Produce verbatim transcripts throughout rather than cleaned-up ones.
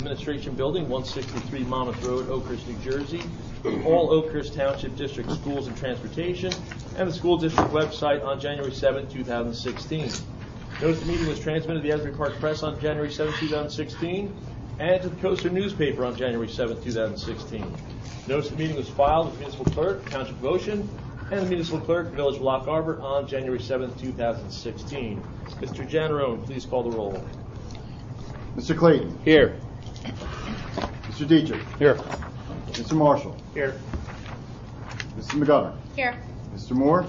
Administration Building, one sixty-three Monmouth Road, Oakhurst, New Jersey, all Oakhurst Township District Schools and Transportation, and the school district website on January seventh, two thousand sixteen. Notice the meeting was transmitted to the Asbury Park Press on January seventh, two thousand sixteen, and to the Coaster newspaper on January seventh, two thousand sixteen. Notice the meeting was filed with the municipal clerk, Township of Ocean, and the municipal clerk, Village of Lock Arbor, on January seventh, two thousand sixteen. Mister Janarone, please call the roll. Mister Clayton. Here. Mister Dietrich. Here. Mister Marshall. Here. Mister McGovern. Here. Mister Moore.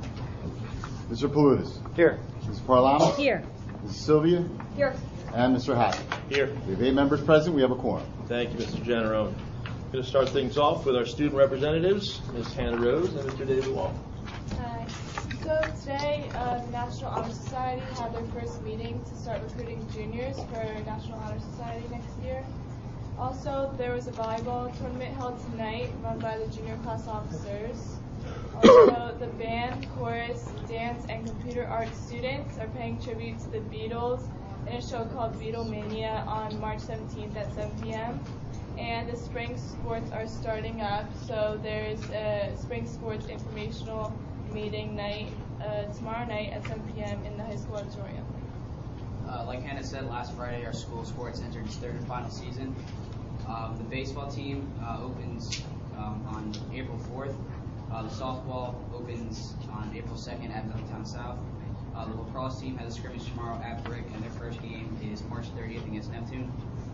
Mister Palutis. Here. Mister Parlano. Here. Missus Sylvia. Here. And Mister Hackett. Here. We have eight members present. We have a quorum. Thank you, Mister Janarone. I'm going to start things off with our student representatives, Miz Hannah Rose and Mister David Wall. Hi. So today, uh, the National Honor Society had their first meeting to start recruiting juniors for National Honor Society next year. Also, there was a volleyball tournament held tonight run by the junior class officers. Also, the band, chorus, dance, and computer arts students are paying tribute to the Beatles in a show called Beatlemania on March seventeenth at seven p.m. And the spring sports are starting up, so there's a spring sports informational meeting night uh, tomorrow night at seven p.m. in the high school auditorium. Uh, like Hannah said, last Friday our school sports entered its third and final season. Um, the baseball team uh, opens um, on April fourth. Uh, the softball opens on April second at Middletown South. Uh, the lacrosse team has a scrimmage tomorrow at Brick, and their first game is March thirtieth against Neptune.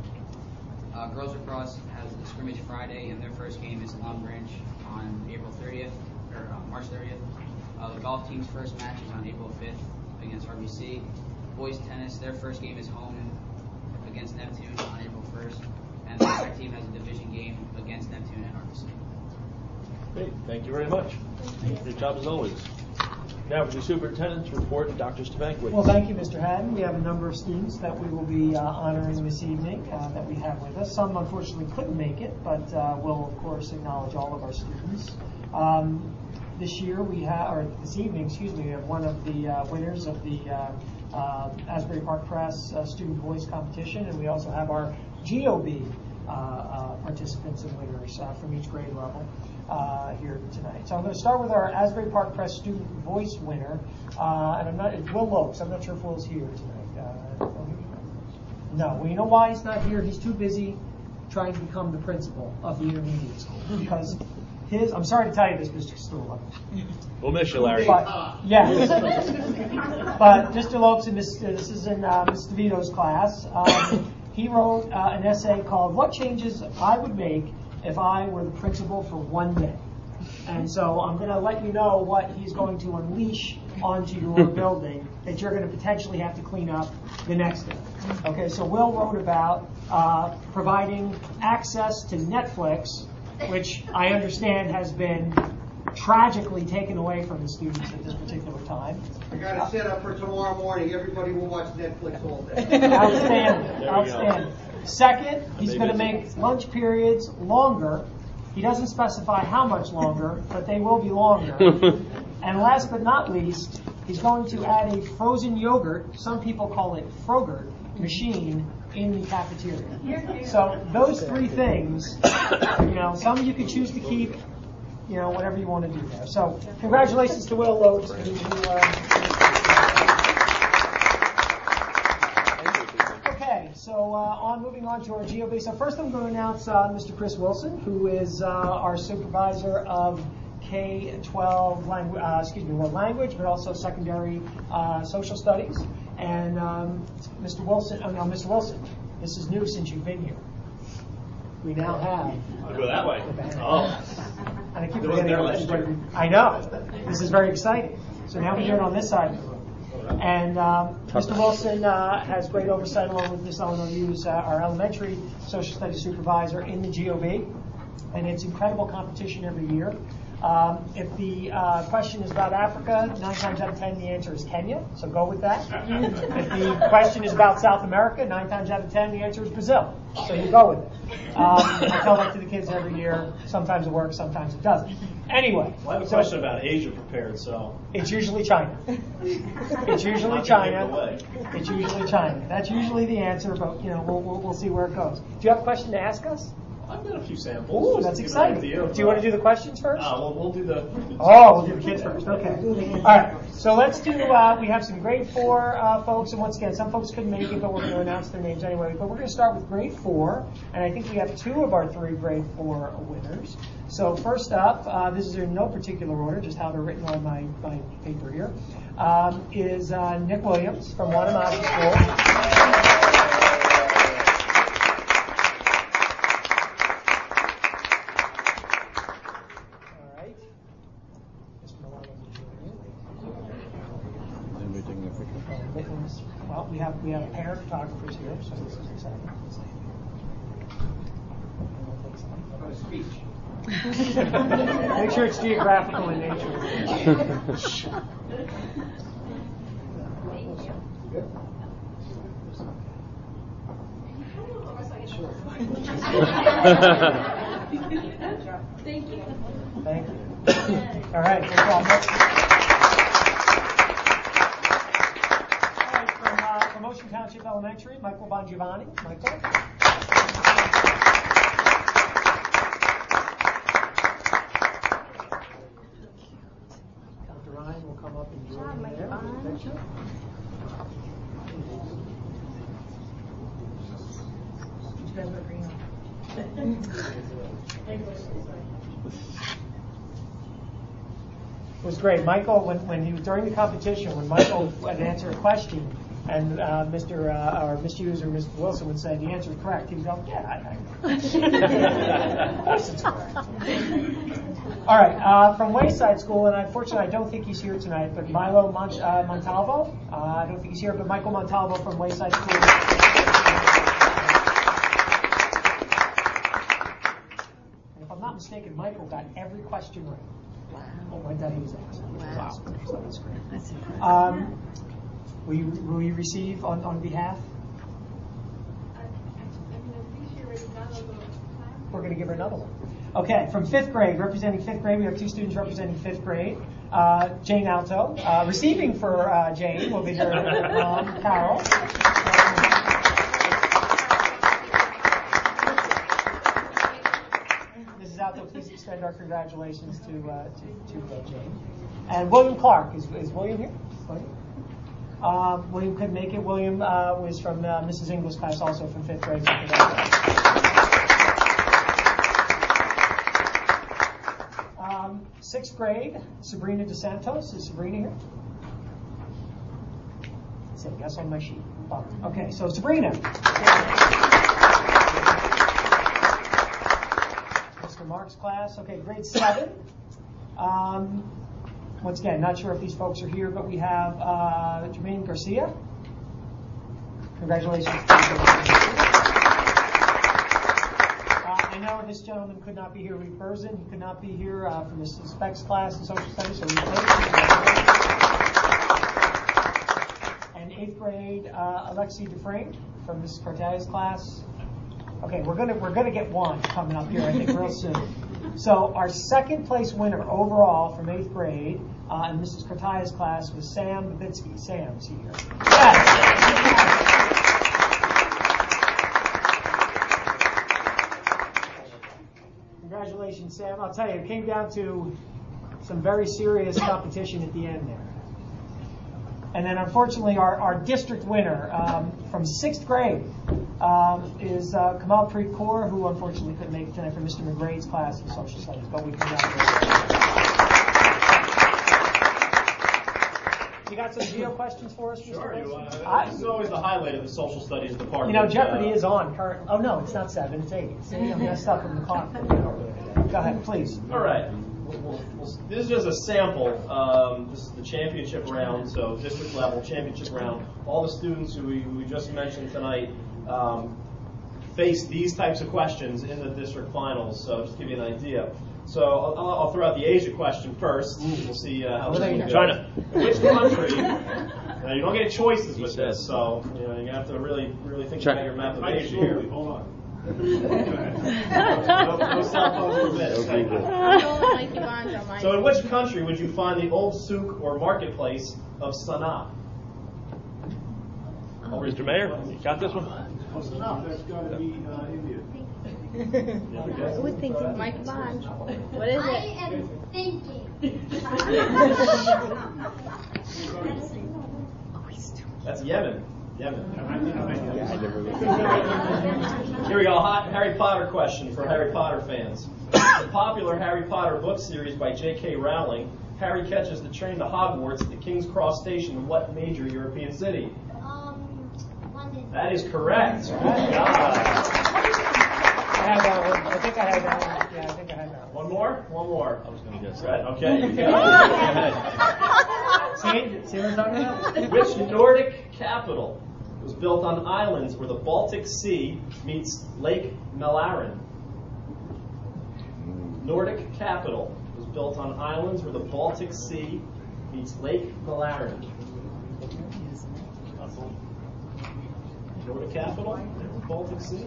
Uh, girls lacrosse has a scrimmage Friday, and their first game is Long Branch on April thirtieth, or uh, March thirtieth. Uh, the golf team's first match is on April fifth against R B C. Boys tennis, their first game is home against Neptune on April first, and the track team has a division game against Neptune and R B C. Great, thank you very much. Good job as always. Now for the superintendent's report and Doctor Stavankiewicz. Well, thank you, Mister Haddon. We have a number of students that we will be uh, honoring this evening uh, that we have with us. Some unfortunately couldn't make it, but uh, we'll of course acknowledge all of our students. Um, this year we have, or this evening, excuse me, we have one of the uh, winners of the uh, uh, Asbury Park Press uh, Student Voice Competition, and we also have our G O B uh, uh, participants and winners uh, from each grade level. Uh, here tonight. So I'm going to start with our Asbury Park Press Student Voice winner, uh, and I'm not, it's Will Lopes. I'm not sure if Will's here tonight. Uh, no, well, you know why he's not here? He's too busy trying to become the principal of the intermediate school. Because his, I'm sorry to tell you this, Mister Stula. We'll miss you, Larry. But, yes. But Mister Lopes, and Miss, this is in uh, Miz DeVito's class, um, he wrote uh, an essay called What Changes I Would Make If I Were the Principal for One Day. And so I'm going to let you know what he's going to unleash onto your building that you're going to potentially have to clean up the next day. Okay, so Will wrote about uh, providing access to Netflix, which I understand has been tragically taken away from the students at this particular time. I got it set up for tomorrow morning. Everybody will watch Netflix all day. Outstanding, outstanding. Second, he's going to make lunch periods longer. He doesn't specify how much longer, but they will be longer. And last but not least, he's going to add a frozen yogurt, some people call it Frogurt, machine in the cafeteria. So those three things, you know, some you could choose to keep, you know, whatever you want to do there. So congratulations to Will Lopes. Who, uh, So uh, on moving on to our G O B. So first I'm going to announce uh, Mister Chris Wilson, who is uh, our supervisor of K twelve language, uh, excuse me, world language, but also secondary uh, social studies. And um, Mister Wilson, oh no, Mister Wilson, this is new since you've been here. We now have. I'll go that way. Oh. And I keep forgetting. I know. This is very exciting. So now we're doing it on this side of the room. And um, Mister Wilson uh, has great oversight along with Miz Eleanor Hughes, uh, our elementary social studies supervisor in the G O B. And it's incredible competition every year. Um, if the uh, question is about Africa, nine times out of ten the answer is Kenya, so go with that. If the question is about South America, nine times out of ten the answer is Brazil, so you go with it. Um, I tell that to the kids every year. Sometimes it works, sometimes it doesn't. Anyway. Well, I have a so question about Asia prepared, so. It's usually China. It's usually Not gonna China. give it away. It's usually China. That's usually the answer, but you know, we'll, we'll, we'll see where it goes. Do you have a question to ask us? I've got a few samples. Ooh, just that's to give exciting. an idea Do of, you want uh, to do the questions first? Uh, well, we'll do the. Oh, we'll do the kids first. Okay. All right. So let's do. Uh, we have some grade four uh, folks, and once again, some folks couldn't make it, but we're going to announce their names anyway. But we're going to start with grade four, and I think we have two of our three grade four winners. So first up, uh, this is in no particular order, just how they're written on my, my paper here, um, is uh, Nick Williams from Wanamachi School. Well, we have we have a pair of photographers here, so this is exciting. Make sure it's geographical in nature. Thank you. Thank you. All right, no problem. Motion Township Elementary, Michael Bongiovanni. Michael. Doctor Ryan will come up and join me there. Picture. It was great. Michael, when, when he was during the competition, when Michael would answer a question, and uh, Mister Uh, or Miss Hughes or Mister Wilson would say the answer is correct, he would go, yeah, I know. Of course it's correct. All right, uh, from Wayside School, and unfortunately I don't think he's here tonight, but Milo Mont- uh, Montalvo. Uh, I don't think he's here, but Michael Montalvo from Wayside School. And if I'm not mistaken, Michael got every question right. Wow. Oh, that he was asked. Wow. So that's great. That's impressive. Um, Will you, will you receive on, on behalf? We're going to give her another one. Okay, from fifth grade, representing fifth grade, we have two students representing fifth grade. Uh, Jane Alto. Uh, receiving for uh, Jane will be her mom, Carol. Missus Alto, please extend our congratulations to uh, to, to uh, Jane. And William Clark. Is, is William here? William? Um, William couldn't make it. William uh, was from uh, Missus English class, also from fifth grade. Um, sixth grade, Sabrina DeSantos. Is Sabrina here? Say yes on my sheet. Oh, okay, so Sabrina. Mister Mark's class. Okay, grade seven. Um, Once again, not sure if these folks are here, but we have uh, Jermaine Garcia. Congratulations. Uh, I know this gentleman could not be here, Reed Burson. He could not be here uh, from his specs class in social studies. So and eighth grade, uh, Alexi Dufresne from Missus Cartalia's class. Okay, we're gonna we're gonna get one coming up here, I think, real soon. So our second place winner overall from eighth grade uh, in Missus Cartalia's class was Sam Babitsky. Sam's here. Yes. Congratulations, Sam. I'll tell you, it came down to some very serious competition at the end there. And then, unfortunately, our, our district winner um, from sixth grade um, is uh, Kamalpreet Kaur, who unfortunately couldn't make it tonight for Mister McGrade's class in social studies, but we congratulate him. You got some geo questions for us, Mister Sure. You, Wilson? uh, I- this is always the highlight of the social studies department. You know, Jeopardy uh, is on current. Oh no, it's not seven. It's eight. See, I'm messed up in the clock. Go ahead, please. All right. We'll, we'll, we'll, this is just a sample. Um, this is the championship round, so district level championship round. All the students who we, who we just mentioned tonight um, face these types of questions in the district finals. So just to give you an idea. So I'll, I'll throw out the Asia question first. We'll see uh, how this one goes. China. In which country? Now you don't get choices with this, so you know you have to really, really think China. about your map of Asia here. Hold on. Okay. Mikey Bonds on mine. So in which country would you find the old souk or marketplace of Sana'a? Mister Mayor, you got this one? That's got to be uh, India. Who thinks it's Mikey Bonds? What is I it? am thinking. That's Yemen. Yemen. Here we go. Hot Harry Potter question for Harry Potter fans. The popular Harry Potter book series by J K Rowling, Harry catches the train to Hogwarts at the King's Cross station in what major European city? Um, London. That is correct. Good job. I have that one. I think I have that one. Yeah, I think I have that one. One more? One more. I was going to guess Right, that. okay. You go. Go ahead. See, see what I'm talking about? Which Nordic capital was built on islands where the Baltic Sea meets Lake Mälaren? Nordic capital was built on islands where the Baltic Sea meets Lake Mälaren. Nordic capital, Baltic Sea.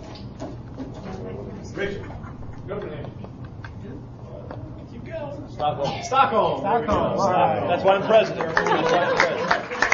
Richard, go for it. Keep going. Stockholm. Stockholm. There we go. Stockholm. All right. That's why I'm president. That's why I'm president.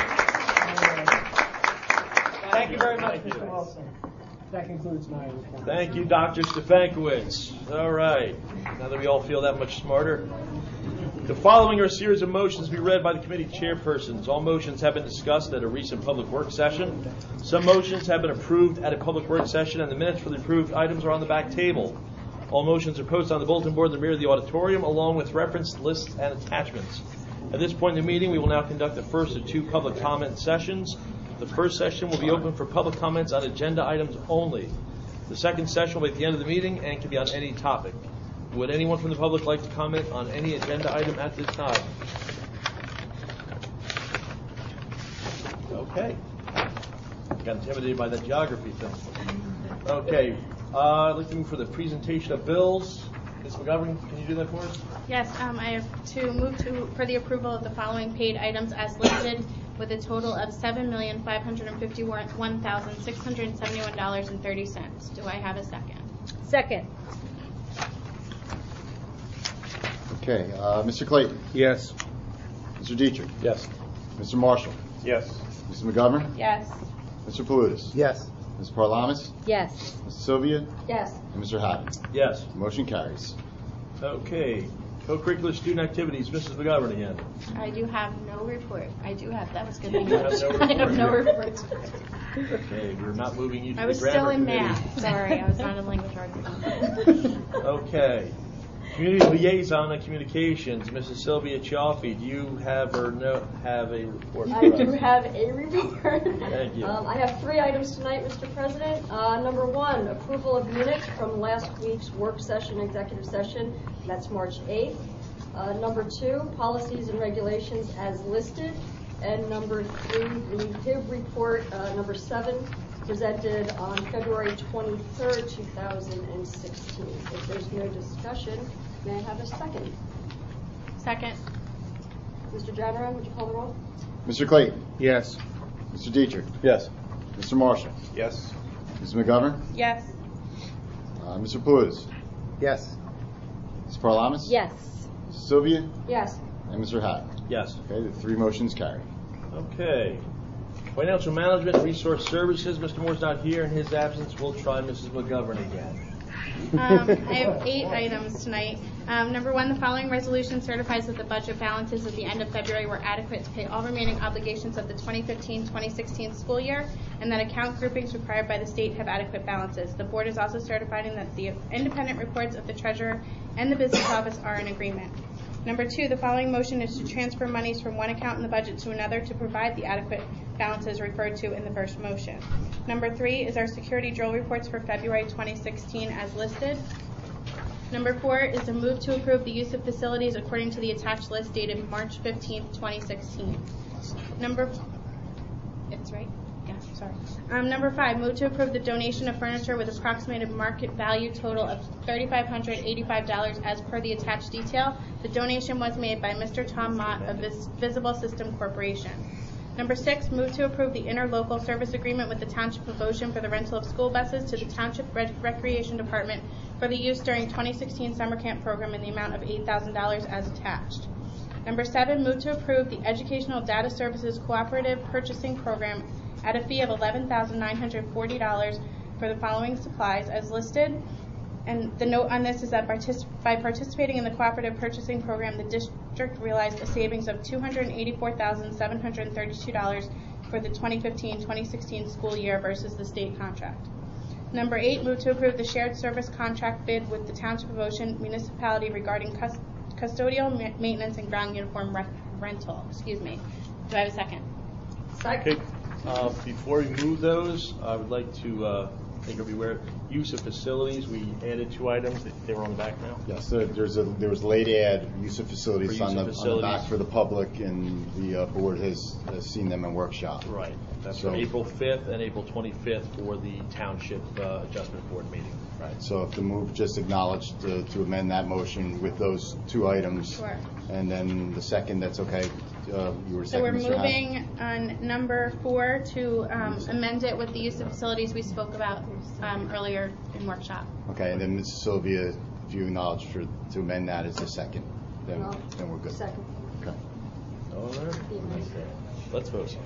Thank you very much, Mister Wilson. That concludes my report. Thank you, Doctor Stefankowitz. All right. Now that we all feel that much smarter, the following are a series of motions to be read by the committee chairpersons. All motions have been discussed at a recent public work session. Some motions have been approved at a public work session, and the minutes for the approved items are on the back table. All motions are posted on the bulletin board in the rear of the auditorium, along with reference lists and attachments. At this point in the meeting, we will now conduct the first of two public comment sessions. The first session will be open for public comments on agenda items only. The second session will be at the end of the meeting and can be on any topic. Would anyone from the public like to comment on any agenda item at this time? Okay. Got intimidated by that geography thing. Okay. Uh, I'd like to move for the presentation of bills. Miz McGovern, can you do that for us? Yes, um, I have to move to for the approval of the following paid items as listed, with a total of seven million five hundred fifty-one thousand six hundred seventy-one dollars and thirty cents. Do I have a second? Second. Okay, uh, Mister Clayton, Yes. Mister Dietrich, Yes. Mister Marshall, Yes. Mister McGovern, Yes. Mister Palutis, Yes. Miz Parlamas, Yes. Miz Sylvia, Yes. and Mister Hatton. Yes. Motion carries. Okay. Co-curricular student activities. Missus McGovern again. I do have no report. I do have, that was good You have language. no I have no report. report. Okay, we're not moving you to I the was grammar still in committee. math. Sorry, I was not in language arts. Okay. Community liaison and communications. Missus Sylvia Chaffee, do you have or no have a report? I for do us? have a report. Thank you. Um, I have three items tonight, Mister President. Uh, number one, approval of minutes from last week's work session, executive session. That's March eighth. Uh, number two, policies and regulations as listed. And number three, the H I B report, uh, number seven, presented on February twenty-third, two thousand sixteen. If there's no discussion, may I have a second? Second. Mister Janaran, would you call the roll? Mister Clayton, Yes. Mister Dietrich, Yes. Mister Marshall, Yes. Miz McGovern, Yes. uh, Mister Palutis, Yes. Miz Parlamas, Yes. Miz Sylvia, Yes. and Mister Hatton. Yes. Okay, the three motions carry. Okay. Financial management, resource services. Mister Moore's not here. In his absence, we'll try Missus McGovern again. Um, I have eight items tonight. Um, number one, the following resolution certifies that the budget balances at the end of February were adequate to pay all remaining obligations of the twenty fifteen twenty sixteen school year, and that account groupings required by the state have adequate balances. The board is also certifying that the independent reports of the treasurer and the business office are in agreement. Number two, the following motion is to transfer monies from one account in the budget to another to provide the adequate balances referred to in the first motion. Number three is our security drill reports for February twenty sixteen as listed. Number four is a move to approve the use of facilities according to the attached list dated March fifteenth, twenty sixteen. Number, it's right? Yeah, sorry. Um, number five, move to approve the donation of furniture with approximated market value total of three thousand five hundred eighty-five dollars as per the attached detail. The donation was made by Mister Tom Mott of Vis- Visible System Corporation. Number six, move to approve the interlocal service agreement with the Township of Ocean for the rental of school buses to the Township Rec- Recreation Department for the use during twenty sixteen summer camp program in the amount of eight thousand dollars as attached. Number seven, move to approve the Educational Data Services Cooperative Purchasing Program at a fee of eleven thousand nine hundred forty dollars for the following supplies as listed. And the note on this is that partic- by participating in the cooperative purchasing program, the district realized a savings of two hundred eighty-four thousand seven hundred thirty-two dollars for the twenty fifteen twenty sixteen school year versus the state contract. Number eight, move to approve the shared service contract bid with the Township of Ocean Municipality regarding cus- custodial ma- maintenance and ground uniform re- rental. Excuse me. Do I have a second? Okay. Uh, before we move those, I would like to uh, make everybody aware, use of facilities, we added two items. They were on the back now. Yes, there- there's a, there was late ad, use of facilities For use on the, of on the facilities. back for the public, and the uh, board has, has seen them in workshop. Right. That's So- for April fifth and April twenty-fifth for the Township uh, Adjustment Board meeting. Right, so if the move just acknowledged to, to amend that motion with those two items. Sure. And then the second, that's okay, uh, you were So second, we're Mister Hack? moving on number four to um, amend it with the use of facilities we spoke about um, earlier in workshop. Okay, and then Missus Sylvia, if you acknowledge for, to amend that as the second, then, No. then we're good. Second. Okay. All right. Let's vote.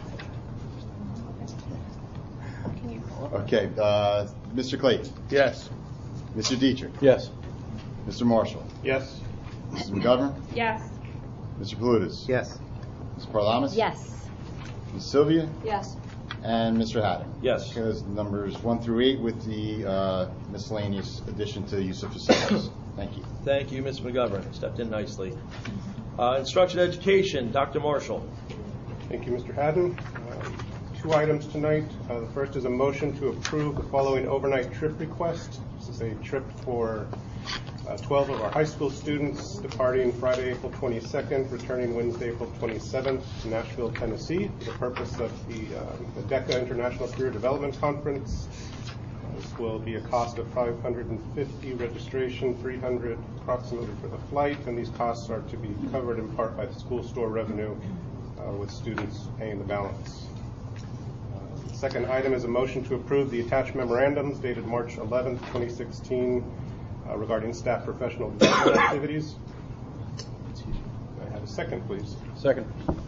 Can you pull up? Okay, uh, Mister Clayton, Yes. Mister Dietrich, Yes. Mister Marshall, Yes. Missus McGovern, Yes. Mister Palutis. Yes. Miz Paralamas? Yes. Miz Sylvia? Yes. And Mister Haddon? Yes. Okay, those numbers one through eight with the uh, miscellaneous addition to use of facilities. Thank you. Thank you, Miz McGovern. Stepped in nicely. Uh, Instruction Education, Doctor Marshall. Thank you, Mister Haddon. Um, Two items tonight. Uh, The first is a motion to approve the following overnight trip request. This is a trip for uh, twelve of our high school students departing Friday, April twenty-second, returning Wednesday, April twenty-seventh to Nashville, Tennessee, for the purpose of the um, the DECA International Career Development Conference. Uh, This will be a cost of five hundred fifty dollars registration, three hundred dollars approximately for the flight, and these costs are to be covered in part by the school store revenue, uh, with students paying the balance. Uh, the second item is a motion to approve the attached memorandums dated March eleventh, twenty sixteen, uh, regarding staff professional development activities. May I have a second, please? Second.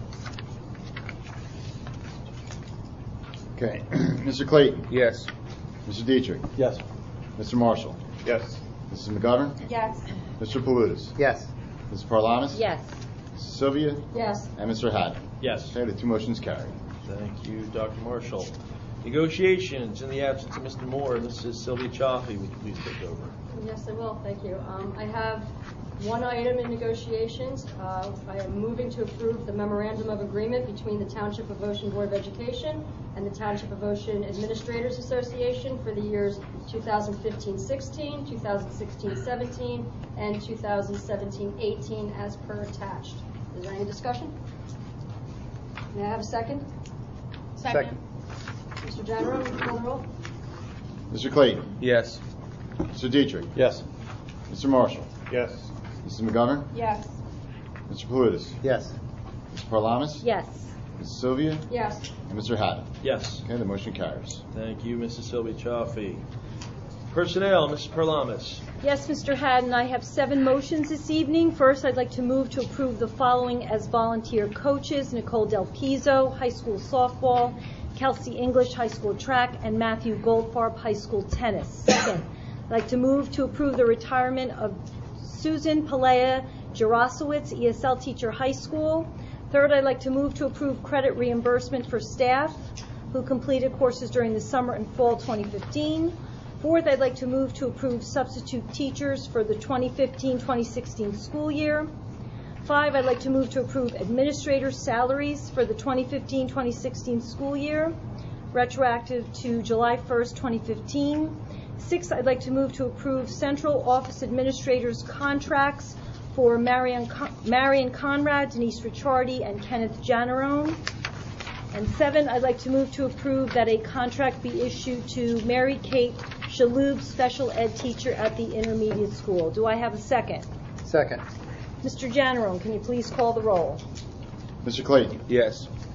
Okay, Mister Clayton? Yes. Mister Dietrich? Yes. Mister Marshall? Yes. Missus McGovern? Yes. Mister Palutis? Yes. Missus Paralamas? Yes. Missus Sylvia? Yes. And Mister Haddon? Yes. Okay, the two motions carried. Thank you, Doctor Marshall. Negotiations, in the absence of Mister Moore, Missus Sylvia Chaffee, would you please take over? Yes, I will. Thank you. Um, I have one item in negotiations. Uh, I am moving to approve the memorandum of agreement between the Township of Ocean Board of Education and the Township of Ocean Administrators Association for the years two thousand fifteen sixteen, two thousand sixteen seventeen, and two thousand seventeen eighteen as per attached. Is there any discussion? May I have a second? Second. Mister General, will you call the roll? Mister Clayton? Yes. Mister Dietrich? Yes. Mister Marshall? Yes. Missus McGovern? Yes. Mister Palutis? Yes. Mister Paralamas? Yes. Missus Sylvia? Yes. And Mister Haddon? Yes. Okay, the motion carries. Thank you, Missus Sylvia Chaffee. Personnel, Missus Perlamis. Yes, Mister Haddon, I have seven motions this evening. First, I'd like to move to approve the following as volunteer coaches: Nicole Del Pizzo, high school softball; Kelsey English, high school track; and Matthew Goldfarb, high school tennis. Second, I'd like to move to approve the retirement of Susan Pelea Jarosowitz, E S L teacher, high school. Third, I'd like to move to approve credit reimbursement for staff who completed courses during the summer and fall twenty fifteen. Fourth, I'd like to move to approve substitute teachers for the twenty fifteen twenty sixteen school year. Five, I'd like to move to approve administrators' salaries for the twenty fifteen twenty sixteen school year, retroactive to July first, twenty fifteen. Six, I'd like to move to approve central office administrators' contracts for Marion, Con- Marion Conrad, Denise Ricciardi, and Kenneth Janarone. And seven, I'd like to move to approve that a contract be issued to Mary Kate Shaloub, special ed teacher at the intermediate school. Do I have a second? Second. Mister Janarone, can you please call the roll? Mister Clayton? Yes.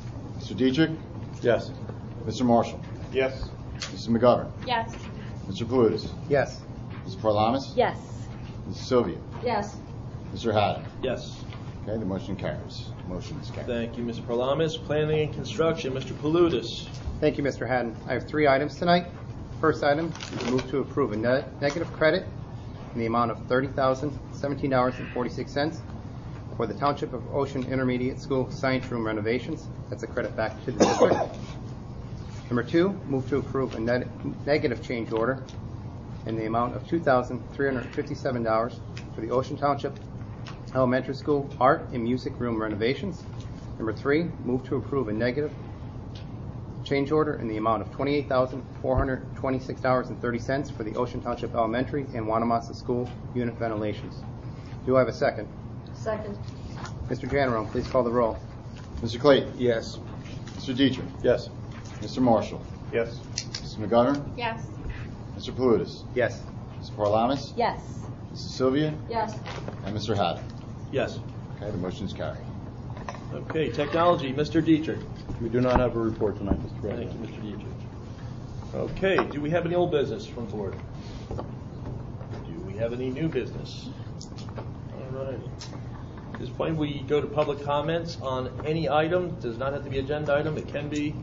Mister Dietrich? Yes. Mister Marshall? Yes. Missus McGovern? Yes. Mister Palutis? Yes. Mister Parlamas? Yes. Missus Sylvia? Yes. Mister Haddon? Yes. Okay, the motion carries. Motion is carried. Thank you, Mister Parlamas. Planning and Construction, Mister Palutis. Thank you, Mister Haddon. I have three items tonight. First item, move to approve a ne- negative credit in the amount of thirty thousand seventeen dollars and forty-six cents for the Township of Ocean Intermediate School science room renovations. That's a credit back to the district. Number two, move to approve a net- negative change order in the amount of two thousand three hundred fifty-seven dollars for the Ocean Township Elementary School art and music room renovations. Number three, move to approve a negative change order in the amount of twenty-eight thousand four hundred twenty-six dollars and thirty cents for the Ocean Township Elementary and Wanamassa School unit ventilations. Do I have a second? Second. Mister Janneron, please call the roll. Mister Clayton? Yes. Mister Dietrich? Yes. Mister Marshall? Yes. Missus McGovern? Yes. Mister Palutis? Yes. Mister Parlamas? Yes. Missus Sylvia? Yes. And Mister Haddon? Yes. Okay, the motion is carried. Okay, Technology, Mister Dietrich. We do not have a report tonight, Mister Thank President. you, Mister Dietrich. Okay, do we have any old business from the board? Do we have any new business? All right. At this point, we go to public comments on any item. It does not have to be an agenda item. It can be.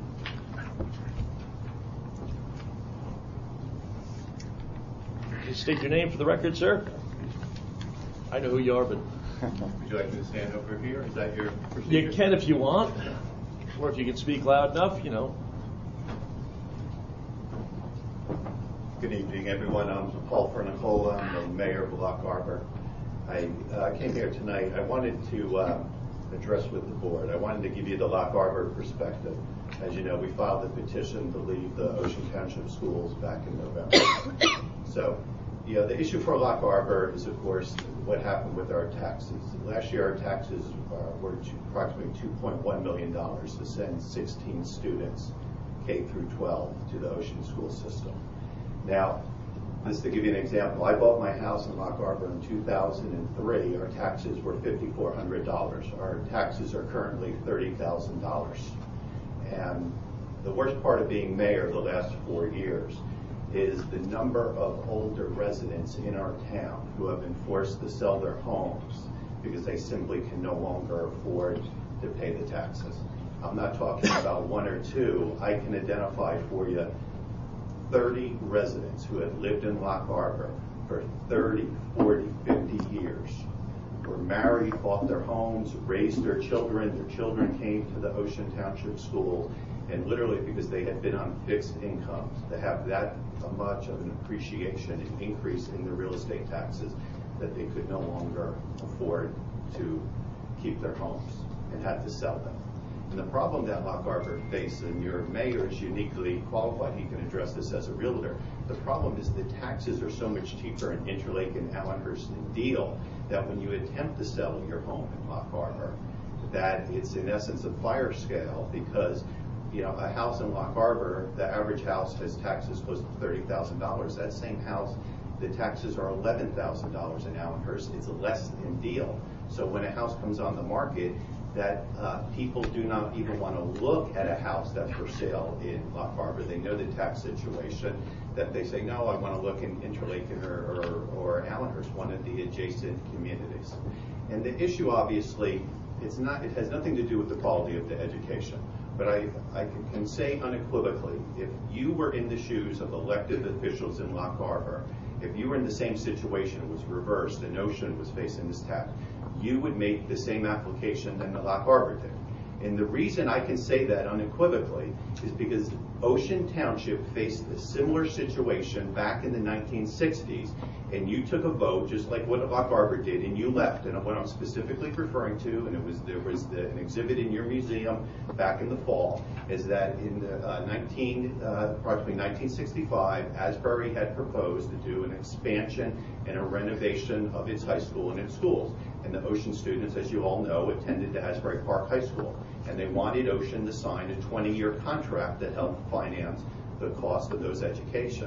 Just state your name for the record, sir. I know who you are, but Would you like me to stand over here? Is that your procedure? you can if you want, or if you can speak loud enough, you know. Good evening, everyone. I'm Paul Fernicola. I'm the mayor of Lock Harbor. I uh, came here tonight. I wanted to uh, address with the board. I wanted to give you the Lock Harbor perspective. As you know, we filed a petition to leave the Ocean Township schools back in November. So, you know, the issue for Lock Harbor is, of course, what happened with our taxes. Last year, our taxes uh, were to approximately two point one million dollars to send sixteen students, K through twelve, to the Ocean school system. Now, just to give you an example, I bought my house in Lock Harbor in two thousand three. Our taxes were five thousand four hundred dollars. Our taxes are currently thirty thousand dollars. And the worst part of being mayor the last four years is the number of older residents in our town who have been forced to sell their homes because they simply can no longer afford to pay the taxes. I'm not talking about one or two. I can identify for you thirty residents who have lived in Lock Harbor for thirty, forty, fifty years, were married, bought their homes, raised their children. Their children came to the Ocean Township School, and literally because they had been on fixed incomes, to have that much of an appreciation and increase in the real estate taxes that they could no longer afford to keep their homes and had to sell them. And the problem that Lock Harbor faces, and your mayor is uniquely qualified, he can address this as a realtor, the problem is the taxes are so much cheaper in Interlake and Allenhurst and Deal that when you attempt to sell your home in Lock Harbor, that it's in essence a fire scale, because you know, a house in Lock Harbor, the average house has taxes close to thirty thousand dollars. That same house, the taxes are eleven thousand dollars in Allenhurst. It's less in Deal. So when a house comes on the market, that uh, people do not even want to look at a house that's for sale in Lock Harbor. They know the tax situation, that they say, no, I want to look in Interlake or, or, or Allenhurst, one of the adjacent communities. And the issue, obviously, it's not, it has nothing to do with the quality of the education. But I, I can say unequivocally, if you were in the shoes of elected officials in Lock Harbor, if you were in the same situation, it was reversed, and Ocean was facing this tax, you would make the same application than the Lock Harbor did. And the reason I can say that unequivocally is because Ocean Township faced a similar situation back in the nineteen sixties, and you took a vote just like what Lock Harbor did, and you left. And what I'm specifically referring to, and it was there was the, an exhibit in your museum back in the fall, is that in the uh, nineteen uh, approximately nineteen sixty-five, Asbury had proposed to do an expansion and a renovation of its high school and its schools. And the Ocean students, as you all know, attended to Asbury Park High School. And they wanted Ocean to sign a twenty-year contract to help finance the cost of those education.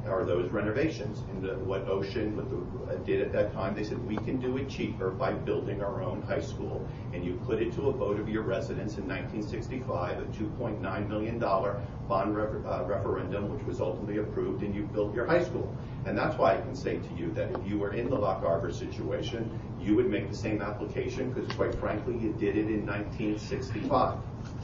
are those renovations. And the, what Ocean what the, uh, did at that time, they said, we can do it cheaper by building our own high school. And you put it to a vote of your residents in nineteen sixty-five, a two point nine million dollars bond re- uh, referendum, which was ultimately approved, and you built your high school. And that's why I can say to you that if you were in the Lock Arbor situation, you would make the same application, because quite frankly, you did it in nineteen sixty-five.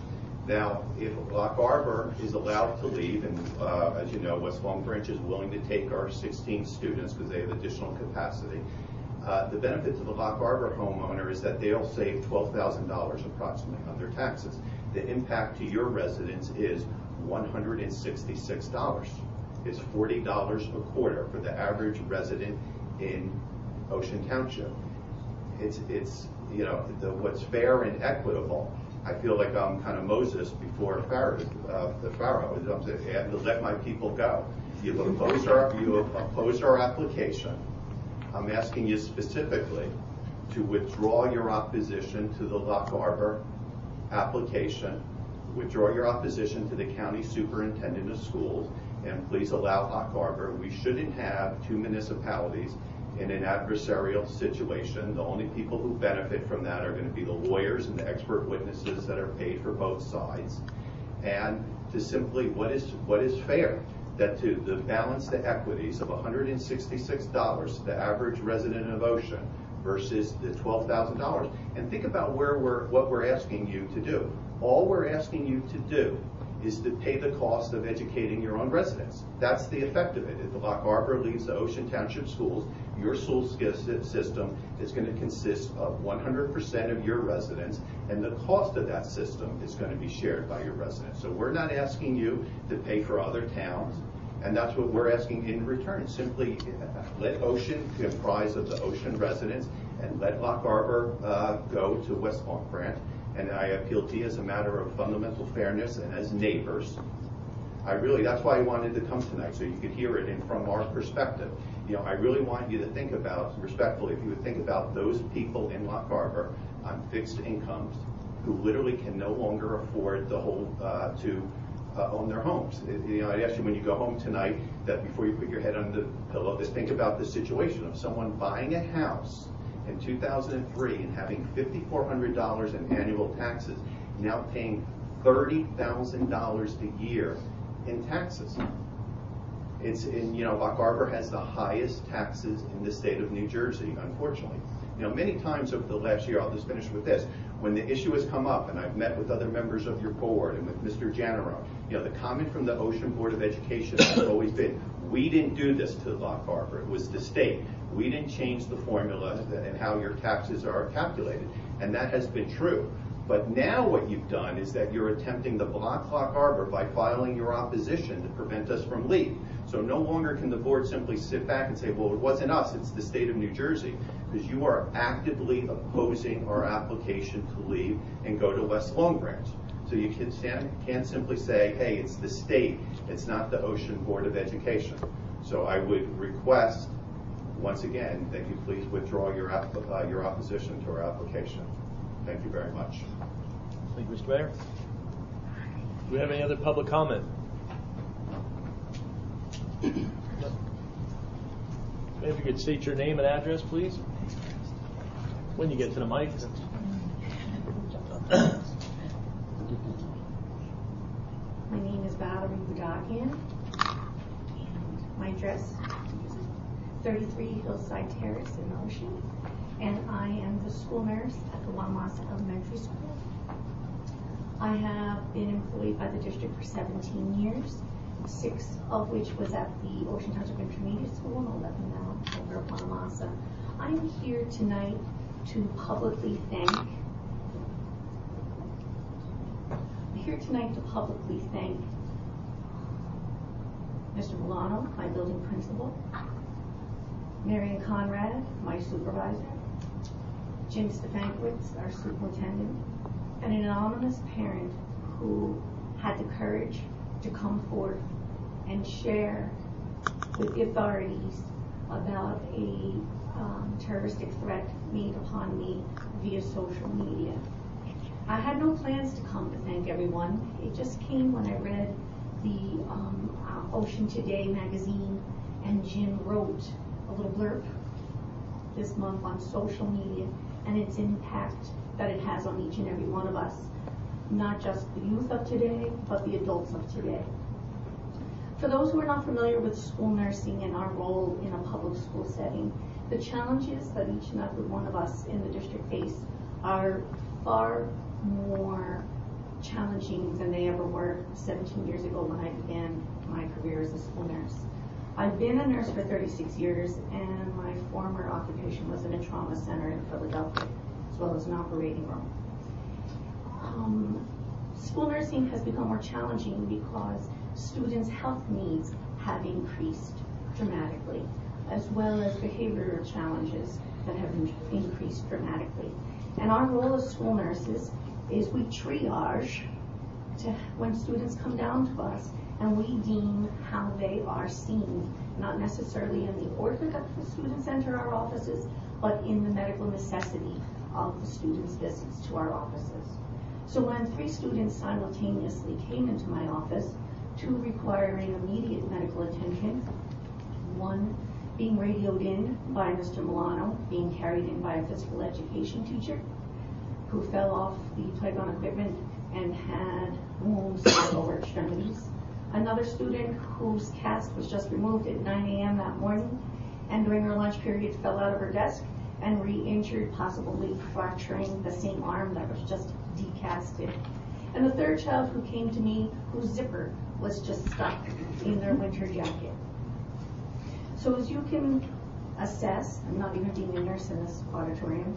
Now, if Lock Arbor is allowed to leave, and uh, as you know, West Long Branch is willing to take our sixteen students because they have additional capacity, uh, the benefit to the Lock Arbor homeowner is that they'll save twelve thousand dollars approximately on their taxes. The impact to your residents is one hundred sixty-six dollars. It's forty dollars a quarter for the average resident in Ocean Township. It's, it's you know, the, what's fair and equitable. I feel like I'm kind of Moses before Pharaoh, uh, the Pharaoh. I'm saying, I have to let my people go. You've opposed our, you have opposed our application. I'm asking you specifically to withdraw your opposition to the Lock Arbor application, withdraw your opposition to the county superintendent of schools, and please allow Lock Arbor. We shouldn't have two municipalities in an adversarial situation. The only people who benefit from that are going to be the lawyers and the expert witnesses that are paid for both sides. And to simply, what is what is fair? That to the balance the equities of one hundred sixty-six dollars, the average resident of Ocean, versus the twelve thousand dollars. And think about where we're, what we're asking you to do. All we're asking you to do is to pay the cost of educating your own residents. That's the effect of it. If the Lock Arbor leaves the Ocean Township schools, your school system is going to consist of one hundred percent of your residents, and the cost of that system is going to be shared by your residents. So we're not asking you to pay for other towns, and that's what we're asking in return. Simply let Ocean comprise of the Ocean residents, and let Lock Arbor uh, go to West Long Branch. And I appeal to you as a matter of fundamental fairness and as neighbors. I really, that's why I wanted to come tonight, so you could hear it in from our perspective. You know, I really want you to think about, respectfully, if you would think about those people in Lock Arbor on fixed incomes who literally can no longer afford the whole, uh, to uh, own their homes. It, you know, I'd ask you when you go home tonight that before you put your head under the pillow, just think about the situation of someone buying a house in two thousand three and having five thousand four hundred dollars in annual taxes, now paying thirty thousand dollars a year in taxes. It's in, you know, Lock Arbor has the highest taxes in the state of New Jersey, unfortunately. You know, many times over the last year, I'll just finish with this, when the issue has come up, and I've met with other members of your board and with Mister Janaro, you know, the comment from the Ocean Board of Education has always been, we didn't do this to Lock Arbor, it was the state. We didn't change the formula and how your taxes are calculated, and that has been true. But now what you've done is that you're attempting to block Lock Arbor by filing your opposition to prevent us from leave. So no longer can the board simply sit back and say, well, it wasn't us, it's the state of New Jersey, because you are actively opposing our application to leave and go to West Long Branch. So you can stand, can't simply say, hey, it's the state, it's not the Ocean Board of Education. So I would request, once again, that you please withdraw your, app, uh, your opposition to our application. Thank you very much. Thank you, Mister Mayor. Do we have any other public comment? No. If you could state your name and address, please. When you get to the mic. My name is Valerie Budakian, and my address is thirty-three Hillside Terrace in Ocean, and I am the school nurse at the Waumasa Elementary School. I have been employed by the district for seventeen years, six of which was at the Ocean Township Intermediate School and eleven now over at Waumasa. I'm here tonight to publicly thank here tonight to publicly thank Mister Milano, my building principal, Marion Conrad, my supervisor, Jim Stefankowitz, our superintendent, and an anonymous parent who had the courage to come forth and share with the authorities about a um, terroristic threat made upon me via social media. I had no plans to come to thank everyone. It just came when I read the um, uh, Ocean Today magazine, and Jim wrote a little blurb this month on social media and its impact that it has on each and every one of us, not just the youth of today, but the adults of today. For those who are not familiar with school nursing and our role in a public school setting, the challenges that each and every one of us in the district face are far more challenging than they ever were seventeen years ago when I began my career as a school nurse. I've been a nurse for thirty-six years, and my former occupation was in a trauma center in Philadelphia, as well as an operating room. Um, school nursing has become more challenging because students' health needs have increased dramatically, as well as behavioral challenges that have in- increased dramatically. And our role as school nurses is we triage to when students come down to us, and we deem how they are seen, not necessarily in the order that the students enter our offices, but in the medical necessity of the students' visits to our offices. So when three students simultaneously came into my office, two requiring immediate medical attention, one being radioed in by Mister Milano, being carried in by a physical education teacher who fell off the playground equipment and had wounds to the lower extremities. Another student whose cast was just removed at nine a.m. that morning, and during her lunch period fell out of her desk and re-injured, possibly fracturing the same arm that was just decasted. And the third child who came to me, whose zipper was just stuck in their winter jacket. So as you can assess, I'm not even being a nurse in this auditorium,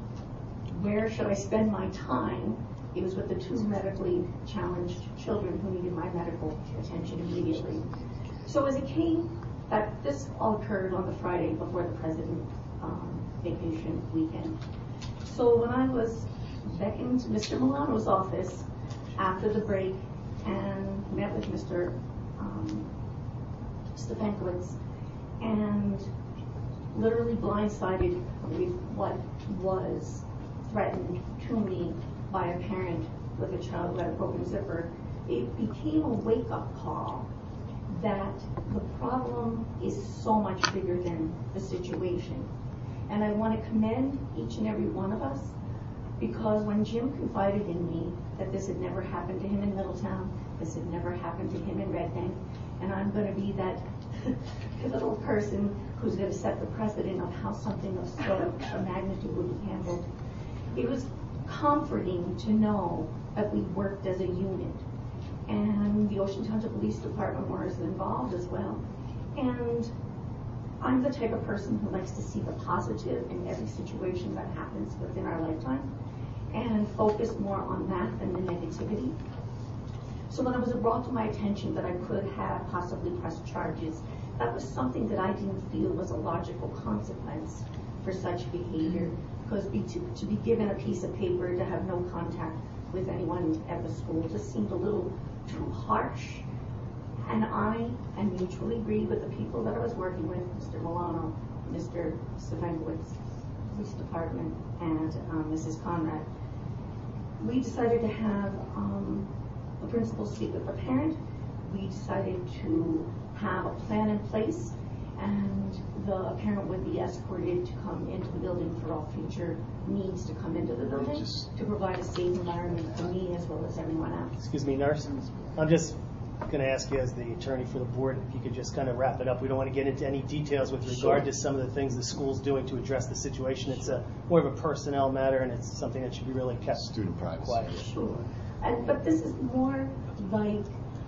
where should I spend my time? It was with the two medically challenged children who needed my medical attention immediately. So as it came, that this all occurred on the Friday before the president um, vacation weekend. So when I was beckoned to Mister Milano's office after the break and met with Mister Um, Stefankowitz, and literally blindsided with what was threatened to me by a parent with a child who had a broken zipper, it became a wake-up call that the problem is so much bigger than the situation. And I want to commend each and every one of us, because when Jim confided in me that this had never happened to him in Middletown, this had never happened to him in Red Bank, and I'm going to be that pivotal person who's going to set the precedent of how something of so a magnitude would be handled. It was comforting to know that we worked as a unit, and the Ocean Township Police Department was involved as well. And I'm the type of person who likes to see the positive in every situation that happens within our lifetime and focus more on that than the negativity. So when it was brought to my attention that I could have possibly pressed charges, that was something that I didn't feel was a logical consequence for such behavior, because be to, to be given a piece of paper to have no contact with anyone at the school just seemed a little too harsh. And I am mutually agreed with the people that I was working with, Mister Milano, Mister Stefankowitz, Police Department, and um, Missus Conrad. We decided to have um, the principal speak with the parent. We decided to have a plan in place, and the parent would be escorted to come into the building for all future needs to come into the building just, to provide a safe environment for me as well as everyone else. Excuse me, nurse. I'm just going to ask you as the attorney for the board if you could just kind of wrap it up. We don't want to get into any details with regard sure. to some of the things the school's doing to address the situation. It's a more of a personnel matter, and it's something that should be really kept student privacy. quiet. Sure. And, but this is more like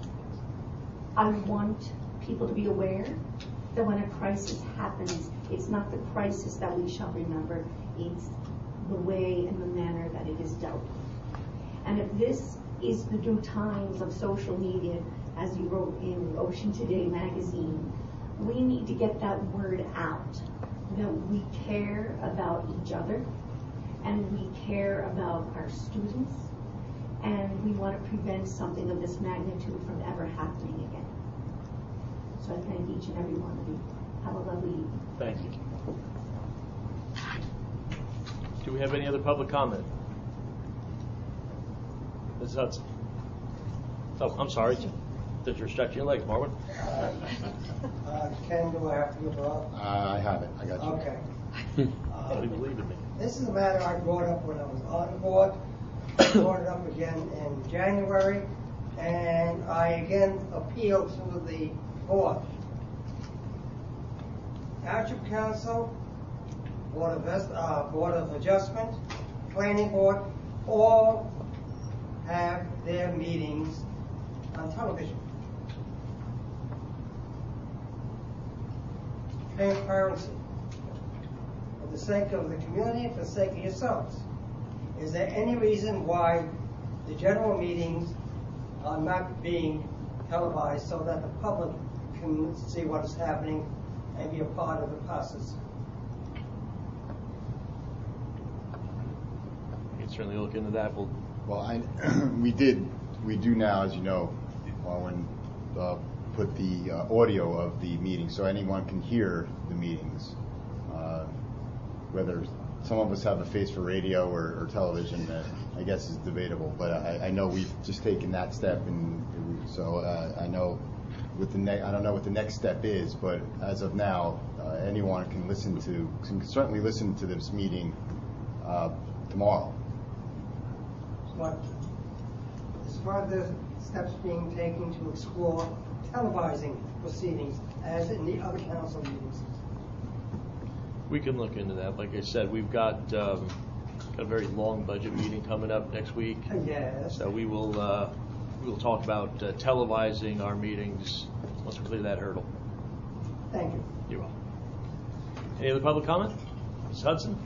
I want people to be aware that when a crisis happens, it's not the crisis that we shall remember, it's the way and the manner that it is dealt with. And if this is the new times of social media, as you wrote in Ocean Today magazine, we need to get that word out, that we care about each other, and we care about our students, and we want to prevent something of this magnitude from ever happening again. So I thank each and every one of you. Have a lovely evening. Thank you. Do we have any other public comment? Missus Hudson. Oh, I'm sorry. That you're stretching your legs, Marvin. Uh, Ken, do I have to give up? Uh, I have it. I got you. Okay. I don't even believe in me. This is a matter I brought up when I was on the board. I brought it up again in January, and I again appealed to the board. Township Council, Board of, uh, Board of Adjustment, Planning Board, all have their meetings on television. Transparency. For the sake of the community, for the sake of yourselves. Is there any reason why the general meetings are not being televised so that the public can see what is happening and be a part of the process? You can certainly look into that. We'll Well, I, we did, we do now, as you know, Marwin, uh, put the uh, audio of the meeting so anyone can hear the meetings. Uh, whether some of us have a face for radio or, or television, uh, I guess is debatable. But I, I know we've just taken that step, and so uh, I know with the ne- I don't know what the next step is, but as of now, uh, anyone can listen to can certainly listen to this meeting uh, tomorrow. But as far as the steps being taken to explore televising proceedings as in the other council meetings. We can look into that. Like I said, we've got um, a very long budget meeting coming up next week. Yes. So we will uh, we will talk about uh, televising our meetings once we clear that hurdle. Thank you. You're welcome. Any other public comment? Miz Hudson?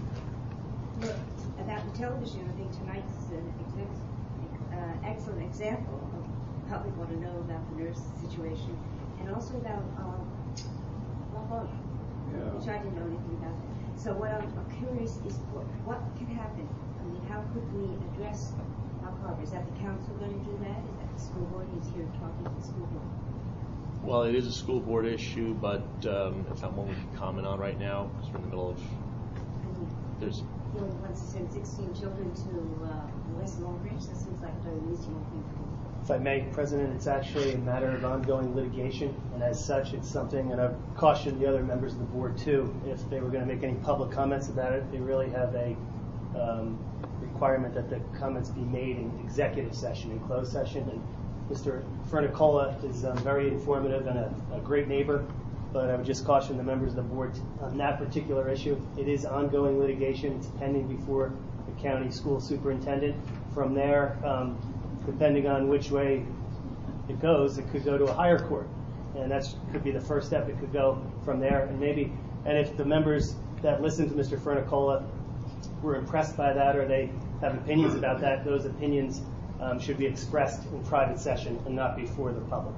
About the television, I think tonight's an ex- uh, excellent example of probably want to know about the nurse situation, and also about um, Lafayette, yeah. which I didn't know anything about. So what I'm curious is what, what can happen? I mean, how could we address Lafayette? Is that the council going to do that? Is that the school board? He's here talking to the school board. Well, it is a school board issue, but um, it's not one we can comment on right now because we're in the middle of. There's. He only wants to send sixteen children to uh, West Long Branch. That seems like a very reasonable thing. If I may, President, it's actually a matter of ongoing litigation, and as such, it's something, and I've cautioned the other members of the board too, if they were going to make any public comments about it, they really have a um, requirement that the comments be made in executive session, in closed session. And Mister Fernicola is um, very informative and a, a great neighbor, but I would just caution the members of the board on that particular issue. It is ongoing litigation. It's pending before the county school superintendent. From there, um, depending on which way it goes, it could go to a higher court. And that could be the first step. It could go from there. And maybe, and if the members that listen to Mister Fernicola were impressed by that or they have opinions about that, those opinions um, should be expressed in private session and not before the public.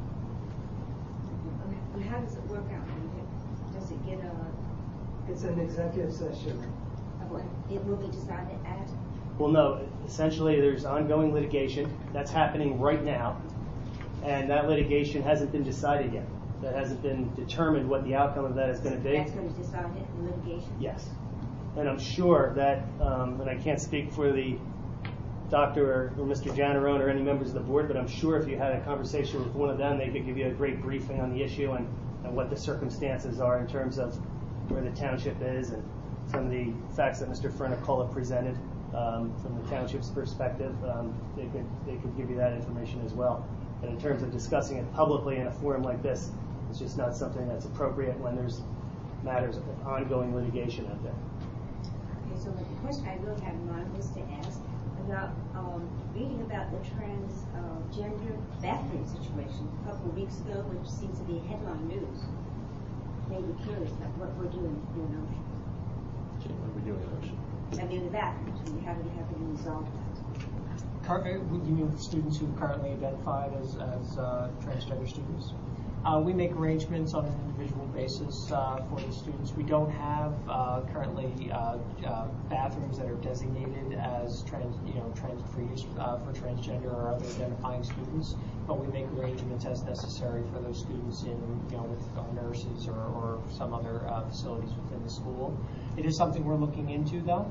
And how does it work out? Does it get a... It's an executive session. It will be decided at... Well, no. Essentially, there's ongoing litigation that's happening right now, and that litigation hasn't been decided yet. That hasn't been determined what the outcome of that is going to be. That's going to decide it in litigation? Yes. And I'm sure that, um, and I can't speak for the doctor or, or Mister Janarone or any members of the board, but I'm sure if you had a conversation with one of them, they could give you a great briefing on the issue and, and what the circumstances are in terms of where the township is and some of the facts that Mister Fernicola presented um, from the township's perspective. Um, they could they could give you that information as well. But in terms of discussing it publicly in a forum like this, it's just not something that's appropriate when there's matters of ongoing litigation out there. Okay, so the question I really had in mind was to ask about um, reading about the transgender uh, bathroom situation a couple of weeks ago, which seems to be headline news. Made me curious about what we're doing in Ocean. What are we doing in Ocean? I mean, the bathrooms, we haven't, haven't resolved that. You mean students who currently identified as, as uh, transgender students? Uh, we make arrangements on an individual basis uh, for the students. We don't have uh, currently uh, uh, bathrooms that are designated as trans, you know, trans for use uh, for transgender or other identifying students, but we make arrangements as necessary for those students in, you know, with our nurses or, or some other uh, facilities within the school. It is something we're looking into, though.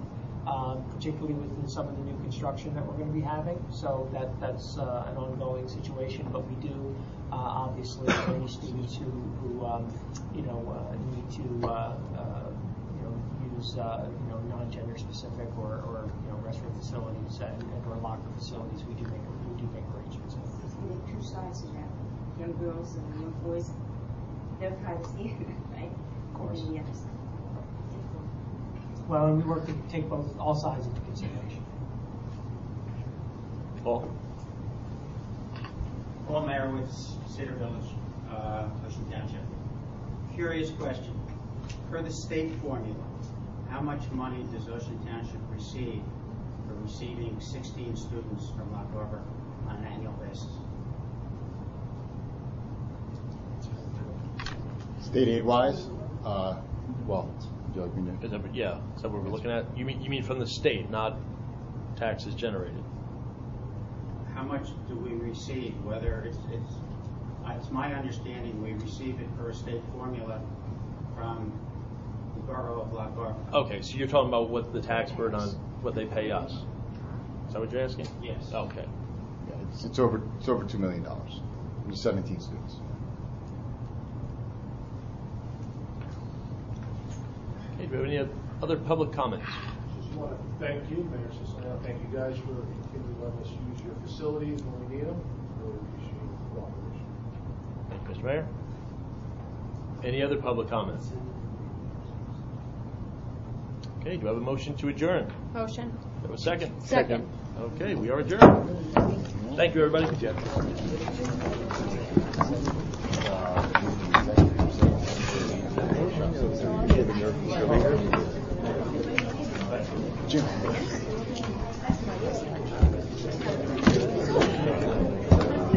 um, particularly within some of the new construction that we're going to be having. So that that's uh, an ongoing situation. But we do uh, obviously for any students who who um, you know uh, need to uh, uh, you know use uh, you know non-gender specific or, or you know restroom facilities and, and or locker facilities, we do make we do make arrangements. And there are two sides to that. Young girls and young boys, their privacy, right? Of course. And then the other side. Well, and we work to take both all sides into consideration. Paul? Paul Marowitz, Cedar Village, uh, Ocean Township. Curious question. Per the state formula, how much money does Ocean Township receive for receiving sixteen students from Lock Harbor on an annual basis? State aid wise, uh, well, would you like me to? Is that, yeah, is that what we're looking at? You mean you mean from the state, not taxes generated? How much do we receive? Whether it's, it's, it's my understanding we receive it per state formula from the borough of Lock Harbor. Okay, so you're talking about what the tax burden on what they pay us. Is that what you're asking? Yes. Okay. Yeah, it's, it's over it's over two million dollars. There's seventeen students. Okay, do we have any other public comments? Just want to thank you, Mayor Siciliano. Thank you guys for continuing to let us use your facilities when we need them. Really appreciate the cooperation. Thank you, Mister Mayor. Any other public comments? Okay, do I have a motion to adjourn? Motion. Do I have a second? Second. Okay, we are adjourned. Thank you, everybody. Jim.